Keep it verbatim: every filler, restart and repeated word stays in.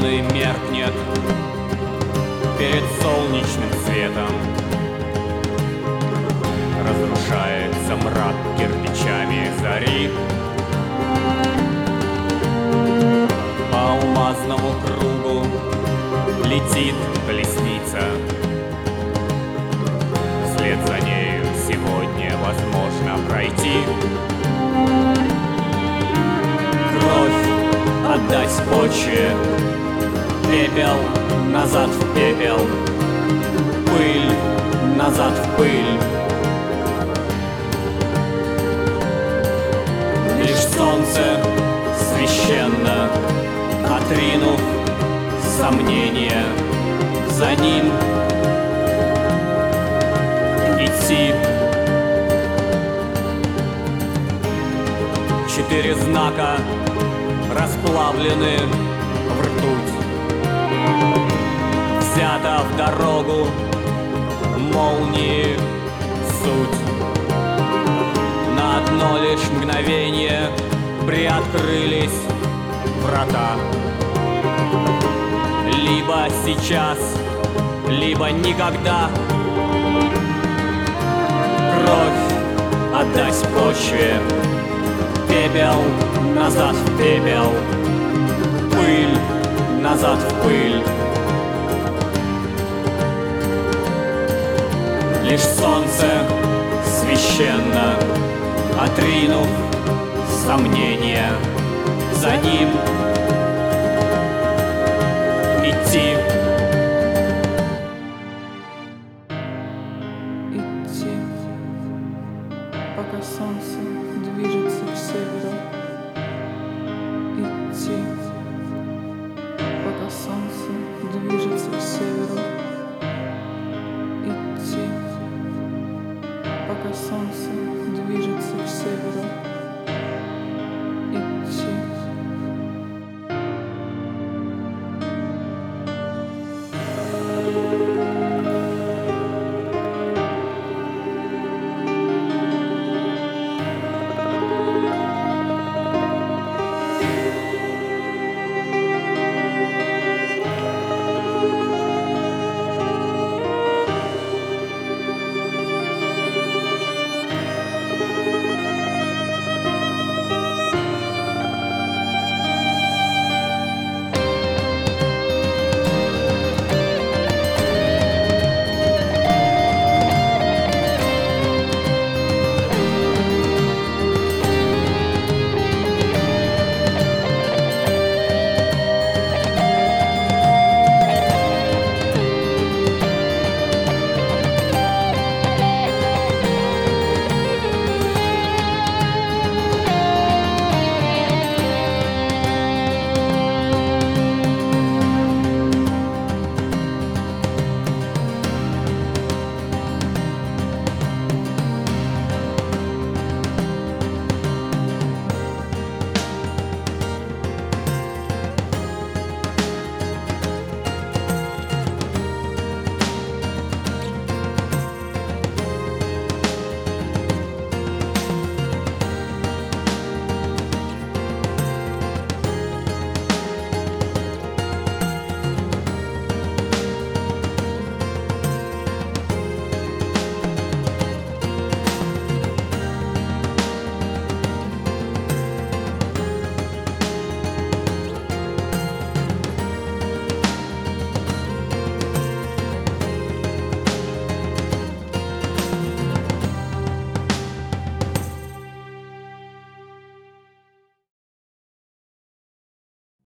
Луны меркнет перед солнечным светом, разрушается мрак кирпичами зари. По алмазному кругу летит колесница, вслед за нею сегодня возможно пройти. Кровь отдать почве, пепел назад в пепел, пыль назад в пыль. Лишь солнце священно, отринув сомнения, за ним идти. Четыре знака расплавлены в ртуть, взята в дорогу молнии суть. На одно лишь мгновение приоткрылись врата. Либо сейчас, либо никогда. Кровь отдать почве, пепел назад в пепел, пыль назад в пыль. Лишь солнце священно, отринув сомнения, за ним идти. Идти, пока солнце движется к северу. Идти, пока солнце движется к северу. Идти, пока солнце движется к северу.